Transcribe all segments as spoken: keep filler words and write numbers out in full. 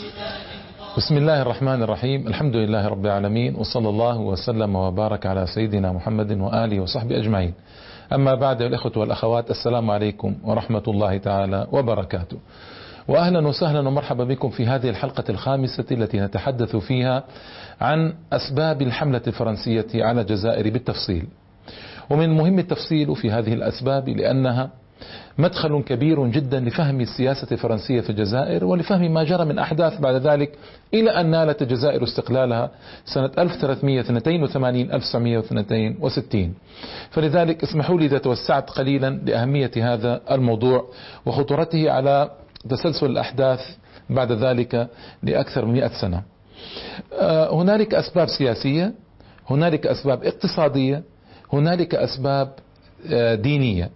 بسم الله الرحمن الرحيم. الحمد لله رب العالمين، وصلى الله وسلم وبارك على سيدنا محمد وآله وصحبه أجمعين. أما بعد، الإخوة والأخوات، السلام عليكم ورحمة الله تعالى وبركاته، وأهلا وسهلا ومرحبا بكم في هذه الحلقة الخامسة التي نتحدث فيها عن أسباب الحملة الفرنسية على الجزائر بالتفصيل. ومن مهم التفصيل في هذه الأسباب لأنها مدخل كبير جدا لفهم السياسة الفرنسية في الجزائر، ولفهم ما جرى من أحداث بعد ذلك إلى أن نالت الجزائر استقلالها سنة ألف وثلاثمئة واثنين وثمانين ألف وتسعمئة واثنين وستين. فلذلك اسمحوا لي إذا توسعت قليلا لأهمية هذا الموضوع وخطورته على تسلسل الأحداث بعد ذلك لأكثر من مئة سنة. هنالك أسباب سياسية، هنالك أسباب اقتصادية، هنالك أسباب دينية.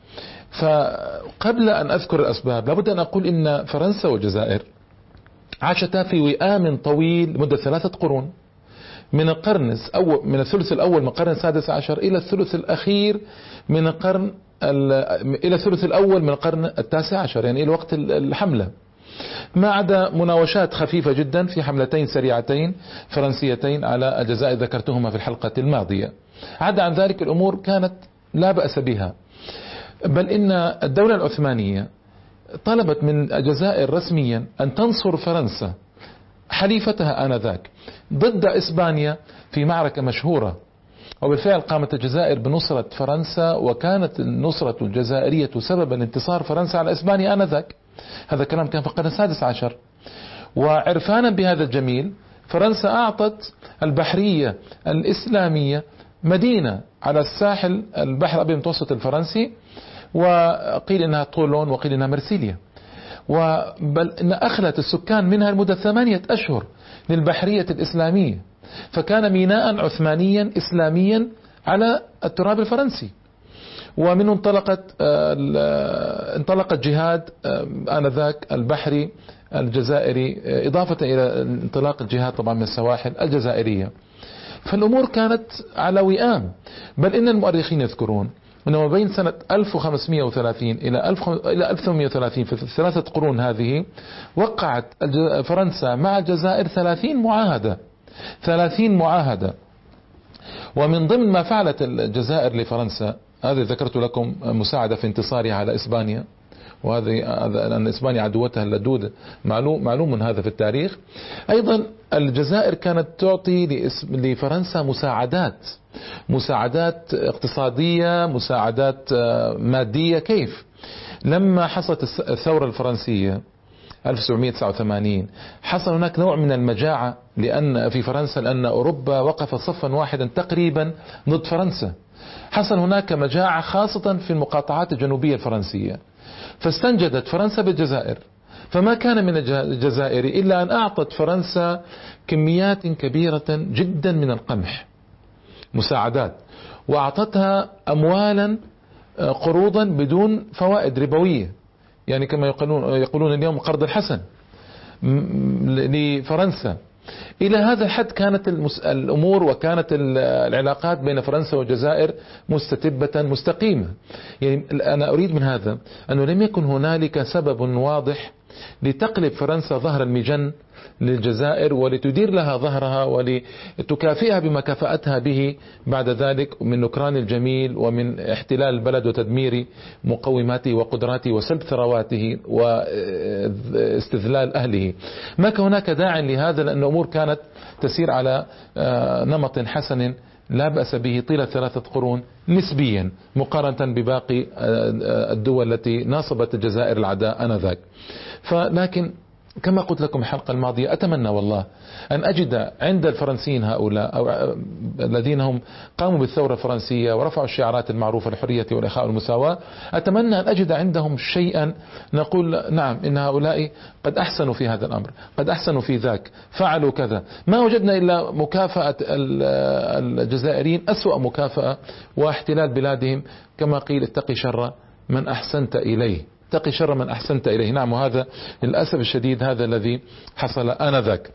فقبل أن أذكر الأسباب لابد أن أقول إن فرنسا والجزائر عاشتا في وئام طويل مدة ثلاثة قرون، من القرن الأول، من الثلث الأول من القرن السادس عشر إلى الثلث الأخير من القرن إلى الثلث الأول من القرن التاسع عشر، يعني إلى وقت الحملة، ما عدا مناوشات خفيفة جدا في حملتين سريعتين فرنسيتين على الجزائر ذكرتهما في الحلقة الماضية. عدا عن ذلك الأمور كانت لا بأس بها، بل إن الدولة العثمانية طلبت من الجزائر رسميا أن تنصر فرنسا حليفتها آنذاك ضد إسبانيا في معركة مشهورة، وبالفعل قامت الجزائر بنصرة فرنسا، وكانت النصرة الجزائرية سببا لانتصار فرنسا على إسبانيا آنذاك. هذا الكلام كان في القرن السادس عشر. وعرفانا بهذا الجميل، فرنسا أعطت البحرية الإسلامية مدينة على الساحل البحر الأبيض المتوسط الفرنسي، وقيل إنها طولون وقيل إنها مرسيليا، وبل إن أخلت السكان منها لمدة ثمانية أشهر للبحرية الإسلامية، فكان ميناء عثمانيا إسلاميا على التراب الفرنسي. ومنه انطلقت انطلقت جهاد آنذاك البحري الجزائري، إضافة إلى انطلاق الجهاد طبعا من السواحل الجزائرية. فالأمور كانت على وئام، بل إن المؤرخين يذكرون أنه بين سنة ألف وخمسمئة وثلاثين إلى ألف وثمانمئة وثلاثين في الثلاثة قرون هذه وقعت فرنسا مع الجزائر ثلاثين معاهدة ثلاثين معاهدة. ومن ضمن ما فعلت الجزائر لفرنسا، هذه ذكرت لكم مساعدة في انتصارها على إسبانيا، وهذه أن إسبانيا عدوتها اللدود معلوم معلوم من هذا في التاريخ. أيضا الجزائر كانت تعطي لفرنسا مساعدات مساعدات اقتصادية، مساعدات مادية. كيف؟ لما حصلت الثورة الفرنسية ألف وتسعمئة وتسعة وثمانين حصل هناك نوع من المجاعة لأن في فرنسا، لأن أوروبا وقفت صفا واحدا تقريبا ضد فرنسا. حصل هناك مجاعة خاصة في المقاطعات الجنوبية الفرنسية، فاستنجدت فرنسا بالجزائر، فما كان من الجزائر إلا أن أعطت فرنسا كميات كبيرة جدا من القمح مساعدات، وأعطتها أموالا قروضا بدون فوائد ربوية، يعني كما يقولون يقولون اليوم قرض الحسن لفرنسا. إلى هذا الحد كانت الأمور وكانت العلاقات بين فرنسا والجزائر مستتبة مستقيمة. يعني أنا أريد من هذا أنه لم يكن هنالك سبب واضح لتقلب فرنسا ظهر المجن للجزائر ولتدير لها ظهرها ولتكافئها بما كافأتها به بعد ذلك من نكران الجميل ومن احتلال البلد وتدمير مقوماته وقدراته وسلب ثرواته واستذلال أهله. ما كان هناك داع لهذا، لأن الأمور كانت تسير على نمط حسن لا بأس به طيلة ثلاثة قرون نسبيا مقارنة بباقي الدول التي ناصبت الجزائر العداء آنذاك. فلكن كما قلت لكم الحلقة الماضية، أتمنى والله أن أجد عند الفرنسيين هؤلاء أو الذين هم قاموا بالثورة الفرنسية ورفعوا الشعارات المعروفة للحرية والإخاء والمساواة، أتمنى أن أجد عندهم شيئا نقول نعم إن هؤلاء قد أحسنوا في هذا الأمر، قد أحسنوا في ذاك، فعلوا كذا. ما وجدنا إلا مكافأة الجزائريين أسوأ مكافأة واحتلال بلادهم، كما قيل اتقي شر من أحسنت إليه، اتقي شر من أحسنت إليه. نعم، وهذا للأسف الشديد هذا الذي حصل آنذاك.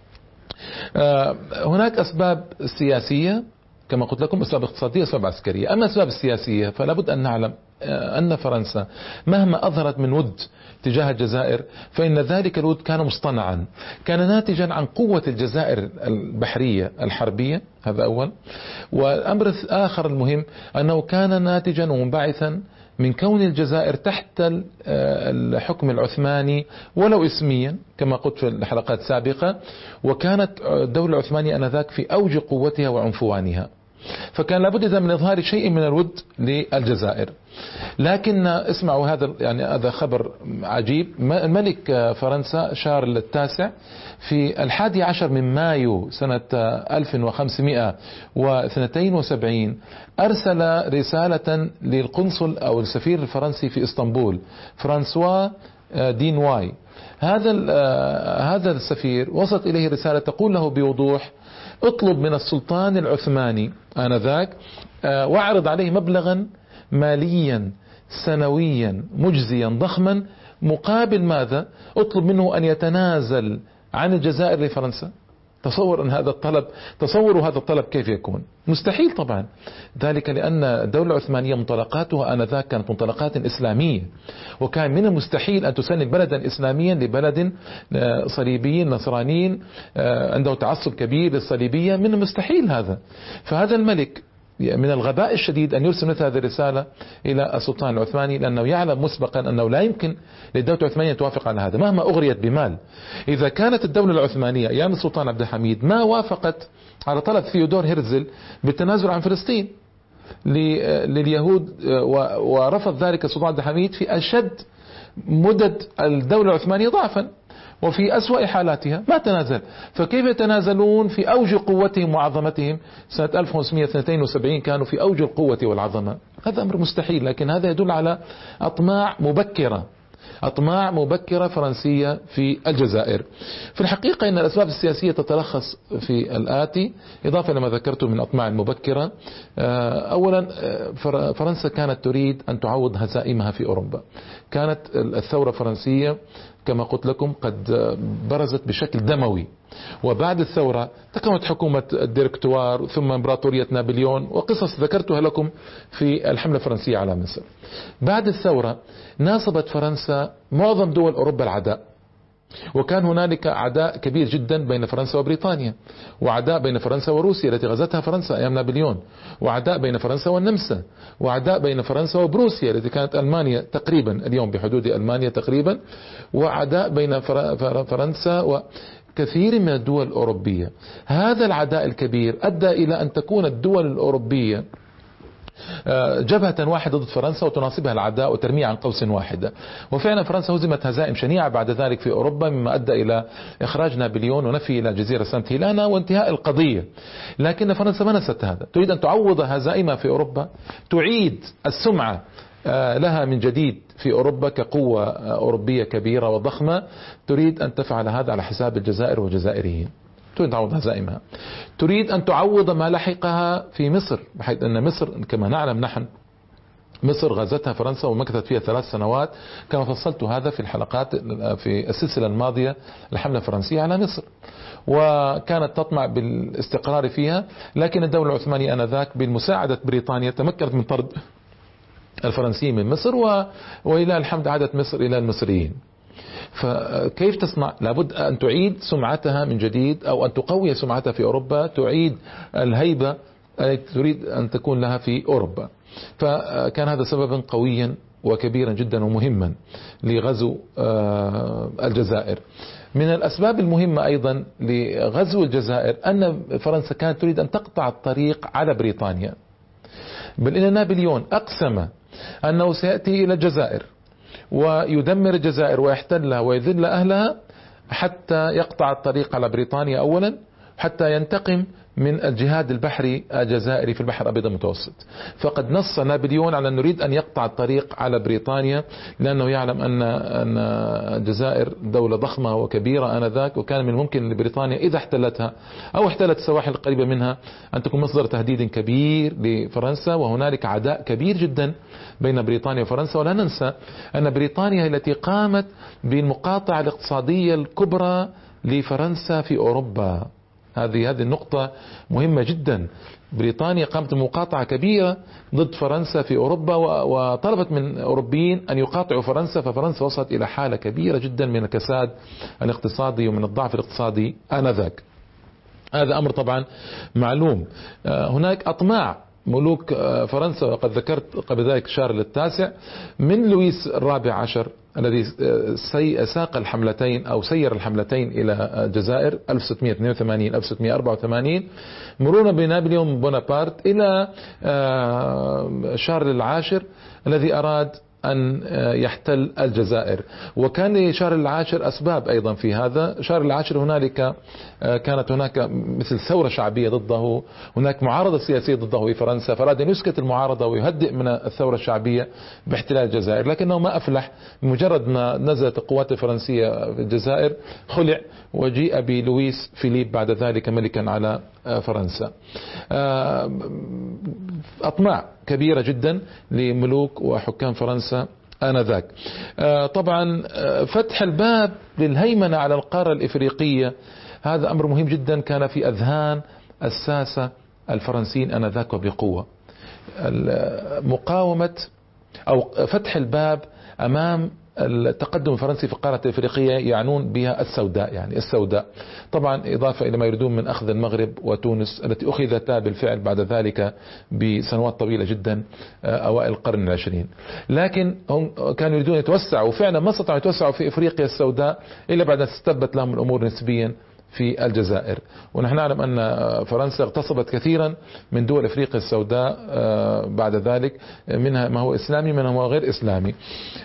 هناك أسباب سياسية كما قلت لكم، أسباب اقتصادية، أسباب عسكرية. أما الأسباب السياسية فلا بد أن نعلم أن فرنسا مهما أظهرت من ود تجاه الجزائر فإن ذلك الود كان مصطنعا، كان ناتجا عن قوة الجزائر البحرية الحربية، هذا أول. والأمر الآخر المهم أنه كان ناتجا ومنبعثا من كون الجزائر تحت الحكم العثماني ولو اسميا كما قلت في الحلقات السابقة، وكانت الدولة العثمانية آنذاك في أوج قوتها وعنفوانها، فكان لابد من إظهار شيء من الود للجزائر. لكن اسمعوا هذا، يعني هذا خبر عجيب. الملك فرنسا شارل التاسع في الحادي عشر من مايو سنة ألف وخمسمائة واثنين وسبعين أرسل رسالة للقنصل أو السفير الفرنسي في إسطنبول فرانسوا دينواي. هذا هذا السفير وصلت إليه رسالة تقول له بوضوح: اطلب من السلطان العثماني آنذاك واعرض عليه مبلغا ماليا سنويا مجزيا ضخما، مقابل ماذا؟ اطلب منه أن يتنازل عن الجزائر لفرنسا. تصور أن هذا الطلب، تصوروا هذا الطلب كيف يكون؟ مستحيل طبعا، ذلك لأن الدولة العثمانية منطلقاتها آنذاك كانت منطلقات إسلامية، وكان من المستحيل أن تسلم بلدا إسلاميا لبلد صليبي نصراني عنده تعصب كبير للصليبية، من المستحيل هذا. فهذا الملك من الغباء الشديد أن يرسل مثل هذه الرسالة إلى السلطان العثماني، لأنه يعلم مسبقا أنه لا يمكن للدولة العثمانية أن توافق على هذا مهما أغريت بمال. إذا كانت الدولة العثمانية أيام السلطان عبد الحميد ما وافقت على طلب ثيودور هرزل بالتنازل عن فلسطين لليهود، ورفض ذلك السلطان عبد الحميد في أشد مدد الدولة العثمانية ضعفا وفي أسوأ حالاتها، ما تنازل. فكيف يتنازلون في أوج قوتهم وعظمتهم؟ سنة ألف وخمسمائة واثنين وسبعين كانوا في أوج القوة والعظمة، هذا أمر مستحيل. لكن هذا يدل على أطماع مبكرة، أطماع مبكرة فرنسية في الجزائر. في الحقيقة إن الأسباب السياسية تتلخص في الآتي، إضافة لما ذكرته من أطماع المبكرة. أولا، فرنسا كانت تريد أن تعوض هزائمها في أوروبا. كانت الثورة الفرنسية كما قلت لكم قد برزت بشكل دموي، وبعد الثورة تكونت حكومة الديركتوار ثم امبراطورية نابليون وقصص ذكرتها لكم في الحملة الفرنسية على مصر. بعد الثورة ناصبت فرنسا معظم دول أوروبا العداء، وكان هنالك عداء كبير جدا بين فرنسا وبريطانيا، وعداء بين فرنسا وروسيا التي غزتها فرنسا أيام نابليون، وعداء بين فرنسا والنمسا، وعداء بين فرنسا وبروسيا التي كانت ألمانيا تقريبا اليوم بحدود ألمانيا تقريبا، وعداء بين فرنسا وكثير من الدول الأوروبية. هذا العداء الكبير أدى إلى أن تكون الدول الأوروبية جبهة واحدة ضد فرنسا وتناصبها العداء وترميها عن قوس واحدة. وفعلا فرنسا هزمت هزائم شنيعة بعد ذلك في أوروبا، مما أدى إلى إخراج نابليون ونفي إلى جزيرة سانت هيلانا وانتهاء القضية. لكن فرنسا ما نست هذا، تريد أن تعوض هزائمها في أوروبا، تعيد السمعة لها من جديد في أوروبا كقوة أوروبية كبيرة وضخمة، تريد أن تفعل هذا على حساب الجزائر والجزائريين، تريد تعوض هزائمها، تريد أن تعوض ما لحقها في مصر، بحيث أن مصر كما نعلم نحن مصر غزتها فرنسا ومكثت فيها ثلاث سنوات، كما فصلت هذا في الحلقات في السلسلة الماضية الحملة الفرنسية على مصر، وكانت تطمع بالاستقرار فيها. لكن الدولة العثمانية آنذاك بمساعدة بريطانيا تمكنت من طرد الفرنسيين من مصر، و... وإلى الحمد عادت مصر إلى المصريين. فكيف تصنع؟ لابد أن تعيد سمعتها من جديد، أو أن تقوي سمعتها في أوروبا، تعيد الهيبة التي تريد أن تكون لها في أوروبا. فكان هذا سببا قويا وكبيرا جدا ومهما لغزو الجزائر. من الأسباب المهمة أيضا لغزو الجزائر أن فرنسا كانت تريد أن تقطع الطريق على بريطانيا، بل إن نابليون أقسم أنه سيأتي إلى الجزائر ويدمر الجزائر ويحتلها ويذل أهلها حتى يقطع الطريق على بريطانيا أولا، حتى ينتقم من الجهاد البحري الجزائري في البحر الأبيض المتوسط. فقد نص نابليون على أن نريد أن يقطع الطريق على بريطانيا، لأنه يعلم أن أن الجزائر دولة ضخمة وكبيرة آنذاك، وكان من الممكن لبريطانيا إذا احتلتها أو احتلت السواحل القريبة منها أن تكون مصدر تهديد كبير لفرنسا. وهنالك عداء كبير جدا بين بريطانيا وفرنسا، ولا ننسى أن بريطانيا هي التي قامت بالمقاطعة الاقتصادية الكبرى لفرنسا في أوروبا. هذه هذه النقطة مهمة جدا. بريطانيا قامت بمقاطعة كبيرة ضد فرنسا في أوروبا، وطلبت من أوروبيين أن يقاطعوا فرنسا، ففرنسا وصلت إلى حالة كبيرة جدا من الكساد الاقتصادي ومن الضعف الاقتصادي آنذاك. هذا أمر طبعا معلوم. هناك أطماع ملوك فرنسا، وقد ذكرت قبل ذلك شارل التاسع من لويس الرابع عشر الذي ساق الحملتين أو سير الحملتين إلى الجزائر ألف وستمائة واثنين وثمانين ألف وستمائة وأربعة وثمانين، مرورا بنابليون بونابرت إلى شارل العاشر الذي أراد أن يحتل الجزائر. وكان لشارل العاشر أسباب أيضا في هذا. شارل العاشر هنالك كانت هناك مثل ثورة شعبية ضده، هناك معارضة سياسية ضده في فرنسا، فأراد أن يسكت المعارضة ويهدئ من الثورة الشعبية باحتلال الجزائر، لكنه ما أفلح. بمجرد ما نزلت القوات الفرنسية في الجزائر خلع، وجيء بلويس فيليب بعد ذلك ملكا على فرنسا. أطماع كبيرة جدا لملوك وحكام فرنسا آنذاك. طبعا فتح الباب للهيمنة على القارة الإفريقية هذا أمر مهم جدا، كان في أذهان الساسة الفرنسيين آنذاك وبقوة. مقاومة أو فتح الباب أمام التقدم الفرنسي في القارة الإفريقية يعنون بها السوداء، يعني السوداء طبعا إضافة إلى ما يريدون من أخذ المغرب وتونس التي أخذتا بالفعل بعد ذلك بسنوات طويلة جدا أوائل القرن العشرين. لكن هم كانوا يريدون يتوسعوا، وفعلا ما استطاعوا يتوسعوا في إفريقيا السوداء إلا بعد أن استبت لهم الأمور نسبيا في الجزائر. ونحن نعلم أن فرنسا اغتصبت كثيرا من دول أفريقيا السوداء بعد ذلك، منها ما هو إسلامي منها ما هو غير إسلامي.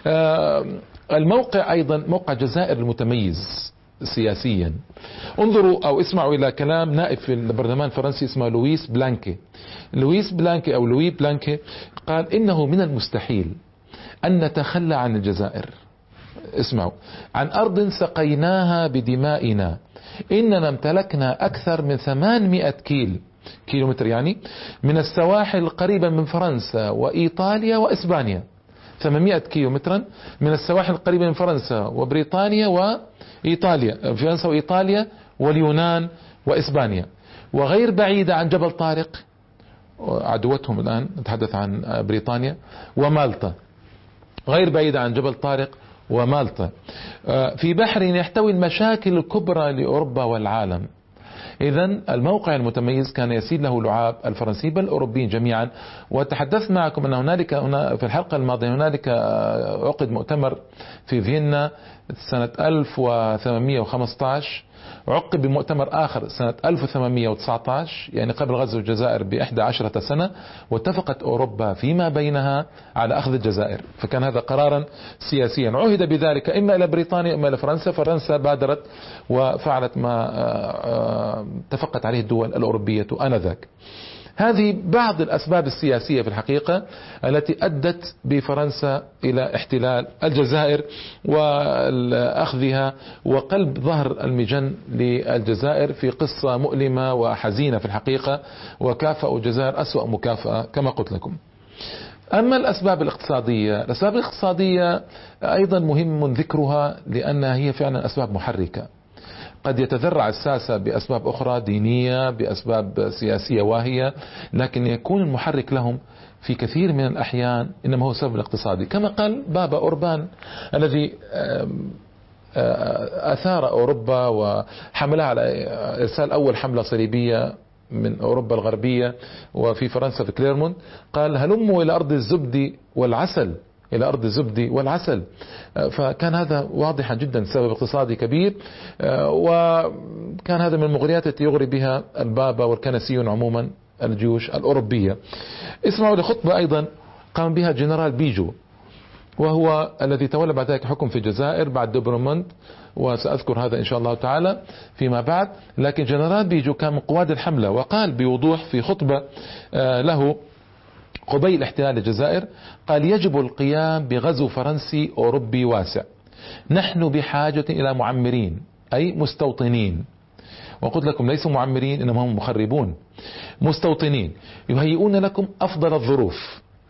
الموقع أيضا موقع الجزائر المتميز سياسيا. انظروا أو اسمعوا إلى كلام نائب في البرلمان الفرنسي اسمه لويس بلانكي. لويس بلانكي أو لوي بلانكي قال إنه من المستحيل أن نتخلى عن الجزائر، اسمعوا، عن أرض سقيناها بدمائنا، إننا امتلكنا أكثر من ثمانمائة كيل كيلومتر يعني من السواحل قريبا من فرنسا وإيطاليا وإسبانيا. ثمانمائة كيلومترا من السواحل قريبا من فرنسا وبريطانيا وإيطاليا، فرنسا وإيطاليا واليونان وإسبانيا، وغير بعيدة عن جبل طارق عدوتهم الآن نتحدث عن بريطانيا، ومالطا غير بعيدة عن جبل طارق ومالطا، في بحر يحتوي المشاكل الكبرى لأوروبا والعالم. إذن الموقع المتميز كان يسيل له لعاب الفرنسيين بل الأوروبيين جميعا. وتحدثت معكم أن هنالك هنا في الحلقة الماضية هنالك عقد مؤتمر في فيينا سنة ألف وثمانمائة وخمسة عشر، عقب بمؤتمر آخر سنة ألف وثمانمائة وتسعة عشر يعني قبل غزو الجزائر بإحدى عشرة سنة، واتفقت أوروبا فيما بينها على أخذ الجزائر. فكان هذا قرارا سياسيا عهد بذلك إما إلى بريطانيا إما إلى فرنسا. فرنسا بادرت وفعلت ما اتفقت عليه الدول الأوروبية آنذاك. هذه بعض الأسباب السياسية في الحقيقة التي أدت بفرنسا إلى احتلال الجزائر وأخذها وقلب ظهر المجن للجزائر في قصة مؤلمة وحزينة في الحقيقة، وكافأوا الجزائر أسوأ مكافأة كما قلت لكم. أما الأسباب الاقتصادية، الأسباب الاقتصادية أيضا مهم ذكرها لأنها هي فعلا أسباب محركة. قد يتذرع الساسة بأسباب أخرى دينية بأسباب سياسية واهية، لكن يكون المحرك لهم في كثير من الأحيان إنما هو سبب الاقتصادي، كما قال بابا أوربان الذي أثار أوروبا وحملها على إرسال أول حملة صليبية من أوروبا الغربية وفي فرنسا في كليرمونت. قال هلموا إلى أرض الزبد والعسل، إلى أرض الزبد والعسل. فكان هذا واضحا جدا سبب اقتصادي كبير، وكان هذا من المغريات التي يغري بها البابا والكنسيون عموما الجيوش الأوروبية. اسمعوا لخطبة أيضا قام بها جنرال بيجو، وهو الذي تولى بعد ذلك حكم في الجزائر بعد دوبرموند، وسأذكر هذا إن شاء الله تعالى فيما بعد. لكن جنرال بيجو كان من قواد الحملة، وقال بوضوح في خطبة له قبيل احتلال الجزائر، قال يجب القيام بغزو فرنسي أوروبي واسع، نحن بحاجة إلى معمرين أي مستوطنين، وقلت لكم ليسوا معمرين إنما هم مخربون، مستوطنين يهيئون لكم أفضل الظروف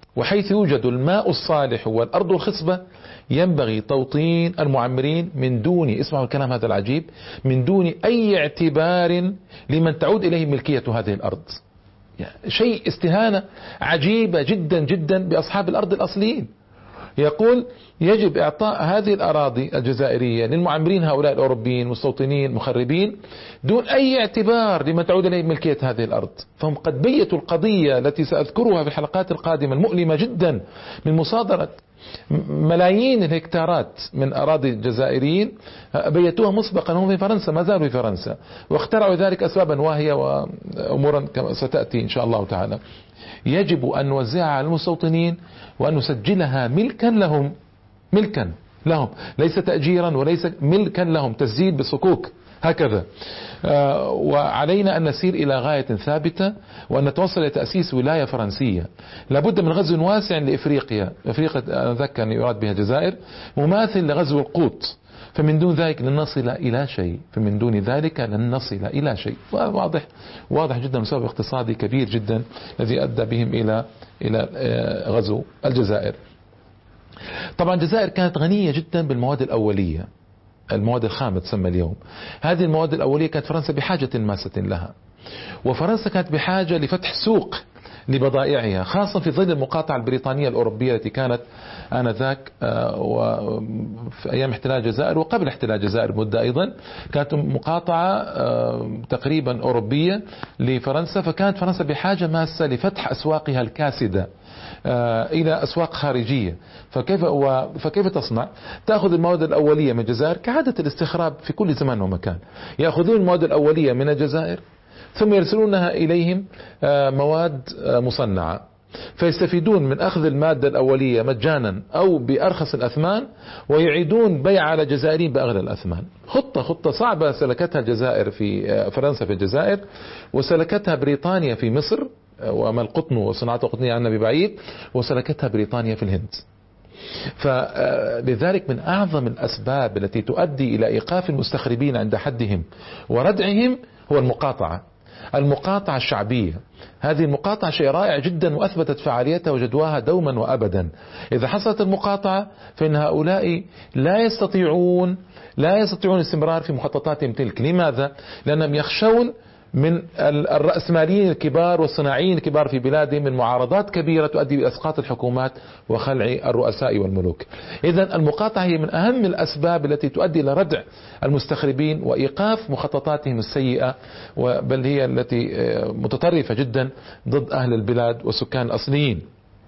وحيث يوجد الماء الصالح والأرض الخصبة ينبغي توطين المعمرين من دون، اسمعوا الكلام هذا العجيب، من دون أي اعتبار لمن تعود إليه ملكية هذه الأرض. يعني شيء استهانة عجيبة جدا جدا بأصحاب الأرض الأصليين. يقول يجب إعطاء هذه الأراضي الجزائرية للمعمرين هؤلاء الأوروبيين مستوطنين مخربين دون أي اعتبار لمن تعود إليه ملكية هذه الأرض. فهم قد بيتوا القضية التي سأذكرها في الحلقات القادمة المؤلمة جدا من مصادرة ملايين الهكتارات من أراضي الجزائريين، بيتوها مسبقا هم في فرنسا، ما زالوا في فرنسا، واخترعوا ذلك أسبابا واهية وأمورا كما ستأتي إن شاء الله تعالى. يجب أن نوزعها على المستوطنين وأن نسجلها ملكا لهم، ملكا لهم، ليس تأجيرا وليس ملكا لهم، تسجيل بالصكوك هكذا. آه وعلينا أن نسير إلى غاية ثابتة وأن نتوصل إلى تأسيس ولاية فرنسية. لابد من غزو واسع لإفريقيا، إفريقيا أتذكر أن يراد بها الجزائر، مماثل لغزو القوط، فمن دون ذلك لن نصل إلى شيء، فمن دون ذلك لن نصل إلى شيء. واضح واضح جدا، سبب اقتصادي كبير جدا الذي أدى بهم إلى إلى غزو الجزائر. طبعا الجزائر كانت غنية جدا بالمواد الأولية، المواد الخام تسمى اليوم. هذه المواد الأولية كانت فرنسا بحاجة ماسة لها، وفرنسا كانت بحاجة لفتح سوق لبضائعها، خاصة في ظل المقاطعة البريطانية الأوروبية التي كانت آنذاك وفي أيام احتلال الجزائر وقبل احتلال الجزائر مدة أيضا، كانت مقاطعة تقريبا أوروبية لفرنسا، فكانت فرنسا بحاجة ماسة لفتح أسواقها الكاسدة إلى أسواق خارجية. فكيف فكيف تصنع؟ تأخذ المواد الأولية من الجزائر كعادة الاستخراب في كل زمان ومكان، يأخذون المواد الأولية من الجزائر ثم يرسلونها إليهم مواد مصنعة، فيستفيدون من أخذ المادة الأولية مجانا أو بأرخص الأثمان ويعيدون بيع على الجزائريين بأغلى الأثمان. خطة خطة صعبة سلكتها الجزائر في فرنسا في الجزائر، وسلكتها بريطانيا في مصر وما القطن وصناعة القطنية عنا ببعيد، وسلكتها بريطانيا في الهند. فلذلك من أعظم الأسباب التي تؤدي إلى إيقاف المستخربين عند حدهم وردعهم هو المقاطعة، المقاطعة الشعبية. هذه المقاطعة شيء رائع جدا وأثبتت فعاليتها وجدواها دوما وأبدا. إذا حصلت المقاطعة فإن هؤلاء لا يستطيعون لا يستطيعون الاستمرار في مخططاتهم تلك. لماذا؟ لأنهم يخشون من الرأسماليين الكبار والصناعيين الكبار في بلادهم من معارضات كبيرة تؤدي إلى إسقاط الحكومات وخلع الرؤساء والملوك. إذن المقاطعة هي من أهم الأسباب التي تؤدي إلى ردع المستخربين وإيقاف مخططاتهم السيئة، بل هي التي متطرفة جدا ضد أهل البلاد والسكان الأصليين.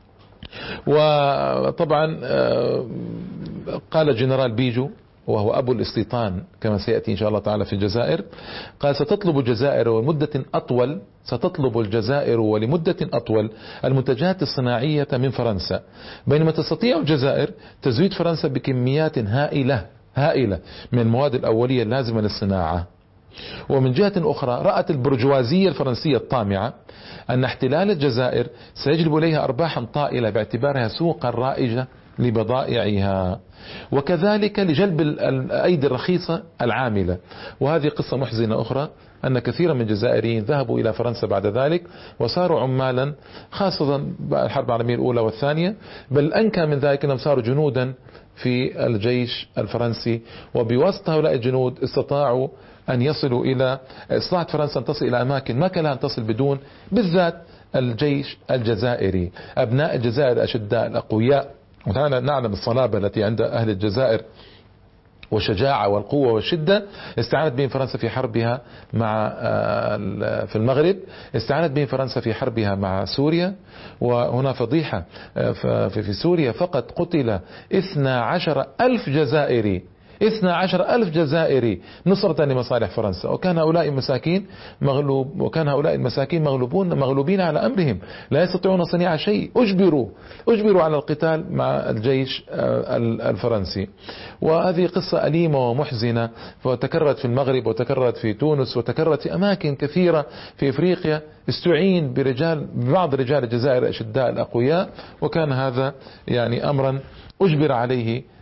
وطبعا قال جنرال بيجو وهو أبو الاستيطان كما سيأتي إن شاء الله تعالى في الجزائر، قال ستطلب الجزائر ولمدة أطول ستطلب الجزائر ولمدة أطول المنتجات الصناعية من فرنسا، بينما تستطيع الجزائر تزويد فرنسا بكميات هائلة هائلة من المواد الأولية اللازمة للصناعة. ومن جهة أخرى رأت البرجوازية الفرنسية الطامعة أن احتلال الجزائر سيجلب إليها أرباحا طائلة باعتبارها سوقا رائجة لبضائعها، وكذلك لجلب الأيدي الرخيصة العاملة. وهذه قصة محزنة أخرى، أن كثيرا من الجزائريين ذهبوا إلى فرنسا بعد ذلك وصاروا عمالا، خاصة بعد الحرب العالمية الأولى والثانية، بل أنكى من ذلك أنهم صاروا جنودا في الجيش الفرنسي، وبواسطة هؤلاء الجنود استطاعوا أن يصلوا إلى استطاعت فرنسا أن تصل إلى أماكن ما كان لها أن تصل بدون، بالذات الجيش الجزائري. أبناء الجزائر الأشداء الأقوياء، ونحن نعلم الصلابة التي عند أهل الجزائر والشجاعة والقوة والشدة، استعانت بهم فرنسا في حربها مع في المغرب، استعانت بهم فرنسا في حربها مع سوريا. وهنا فضيحة، في سوريا فقط قتل اثني عشر ألف جزائري، اثني عشر ألف جزائري نصرة لمصالح فرنسا، وكان هؤلاء المساكين مغلوب وكان هؤلاء المساكين مغلوبون مغلوبين على أمرهم، لا يستطيعون صنيع شيء، أجبروا أجبروا على القتال مع الجيش الفرنسي. وهذه قصة أليمة ومحزنة، وتكررت في المغرب وتكررت في تونس وتكررت في أماكن كثيرة في إفريقيا. استعين برجال بعض رجال الجزائر الأشداء الأقوياء، وكان هذا يعني أمرا أجبر عليه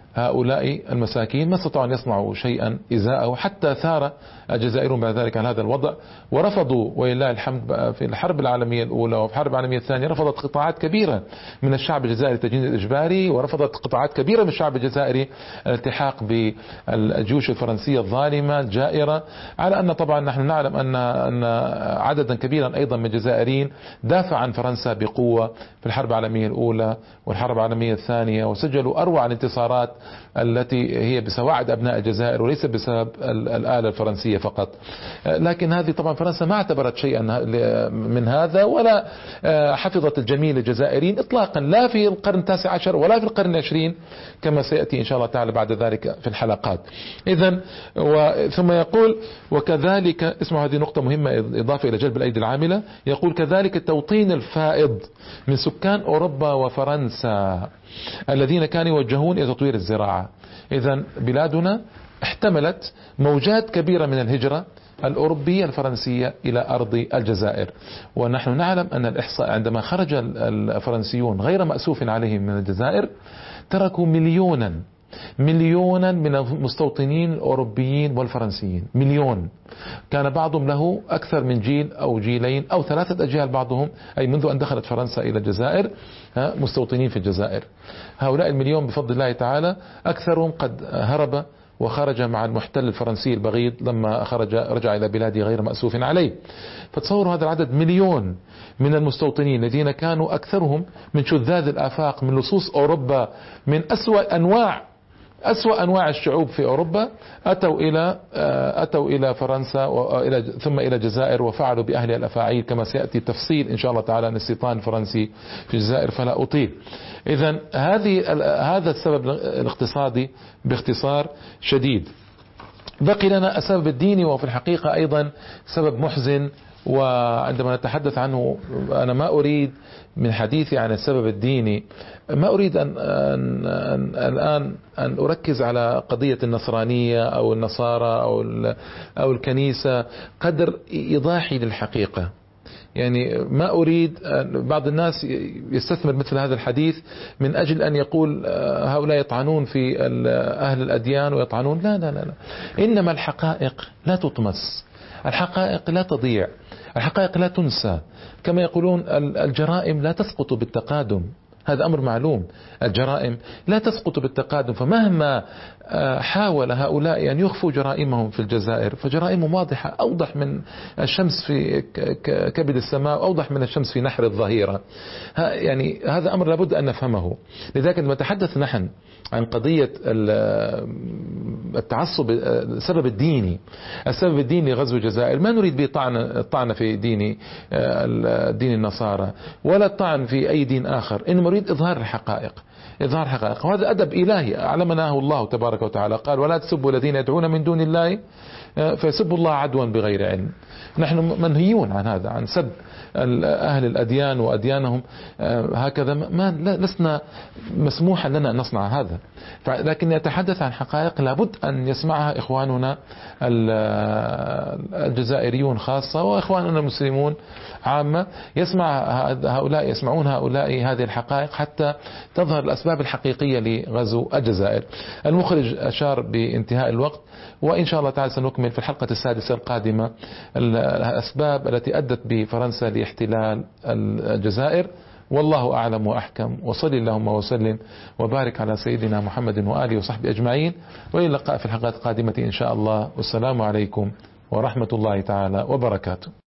هؤلاء المساكين ما استطاعوا أن يصنعوا شيئا إزاءه، حتى ثار الجزائريون بعد ذلك على هذا الوضع، ورفضوا ولله الحمد في الحرب العالمية الأولى وفي الحرب العالمية الثانية رفضت قطاعات كبيرة من الشعب الجزائري التجنيد الإجباري، ورفضت قطاعات كبيرة من الشعب الجزائري الالتحاق بالجيوش الفرنسية الظالمة الجائرة، على أن طبعا نحن نعلم أن أن عددا كبيرا أيضا من الجزائريين دافع عن فرنسا بقوة في الحرب العالمية الأولى والحرب العالمية الثانية، وسجلوا أروع الانتصارات التي هي بسواعد أبناء الجزائر وليس بسبب الآلة الفرنسية فقط. لكن هذه طبعا فرنسا ما اعتبرت شيئا من هذا، ولا حفظت الجميل الجزائريين إطلاقا، لا في القرن التاسع عشر ولا في القرن العشرين، كما سيأتي إن شاء الله تعالى بعد ذلك في الحلقات. إذن ثم يقول وكذلك، اسمعوا هذه نقطة مهمة إضافة إلى جلب الأيدي العاملة، يقول كذلك التوطين الفائض من سكان أوروبا وفرنسا الذين كانوا يوجهون إلى تطوير الزراعة. إذن بلادنا احتملت موجات كبيرة من الهجرة الأوروبية الفرنسية إلى أرض الجزائر، ونحن نعلم أن الإحصاء عندما خرج الفرنسيون غير مأسوف عليهم من الجزائر تركوا مليونا مليونا من المستوطنين الأوروبيين والفرنسيين، مليون. كان بعضهم له أكثر من جيل أو جيلين أو ثلاثة أجيال بعضهم، أي منذ أن دخلت فرنسا إلى الجزائر مستوطنين في الجزائر. هؤلاء المليون بفضل الله تعالى أكثرهم قد هرب وخرج مع المحتل الفرنسي البغيض لما خرج رجع إلى بلاده غير مأسوف عليه. فتصوروا هذا العدد، مليون من المستوطنين الذين كانوا أكثرهم من شذاذ الآفاق، من لصوص أوروبا، من أسوأ أنواع أسوأ أنواع الشعوب في أوروبا، أتوا إلى أتوا إلى فرنسا وإلى ثم إلى الجزائر وفعلوا بأهلها الأفاعيل، كما سيأتي تفصيل إن شاء الله تعالى عن الاستيطان الفرنسي في الجزائر فلا أطيل. إذن هذه هذا السبب الاقتصادي باختصار شديد. بقي لنا السبب الديني، وفي الحقيقة أيضا سبب محزن، وعندما نتحدث عنه أنا ما أريد من حديثي عن السبب الديني ما أريد أن, أن, أن الآن أن أركز على قضية النصرانية أو النصارى أو, أو الكنيسة قدر إيضاحي للحقيقة. يعني ما أريد، بعض الناس يستثمر مثل هذا الحديث من أجل أن يقول هؤلاء يطعنون في أهل الأديان ويطعنون، لا لا لا, لا. إنما الحقائق لا تطمس، الحقائق لا تضيع، الحقائق لا تنسى. كما يقولون الجرائم لا تسقط بالتقادم، هذا أمر معلوم، الجرائم لا تسقط بالتقادم. فمهما حاول هؤلاء أن يخفوا جرائمهم في الجزائر فجرائمهم واضحة، أوضح من الشمس في كبد السماء، أوضح من الشمس في نحر الظهيرة. يعني هذا أمر لابد أن نفهمه. لذلك لما نتحدث نحن عن قضية التعصب، السبب الديني السبب الديني لغزو الجزائر، ما نريد به طعن الطعن في دين دين النصارى ولا الطعن في أي دين آخر، إنما نريد إظهار الحقائق، إظهار الحقائق. وهذا أدب إلهي علمناه الله تبارك وتعالى، قال ولا تسبوا الذين يدعون من دون الله فيسبوا الله عدوا بغير علم. نحن منهيون عن هذا، عن سب أهل الأديان وأديانهم هكذا، ما لسنا مسموحا لنا أن نصنع هذا. لكن يتحدث عن حقائق لابد أن يسمعها إخواننا الجزائريون خاصة وإخواننا المسلمون عامة، يسمع هؤلاء يسمعون هؤلاء هذه الحقائق حتى تظهر الأسباب الحقيقية لغزو الجزائر. المخرج أشار بانتهاء الوقت، وإن شاء الله تعالى سنكمل في الحلقة السادسة القادمة الأسباب التي أدت بفرنسا لاحتلال الجزائر. والله أعلم وأحكم، وصلي اللهم وسلم وبارك على سيدنا محمد وآله وصحبه أجمعين، وإلى اللقاء في الحلقات القادمة إن شاء الله، والسلام عليكم ورحمة الله تعالى وبركاته.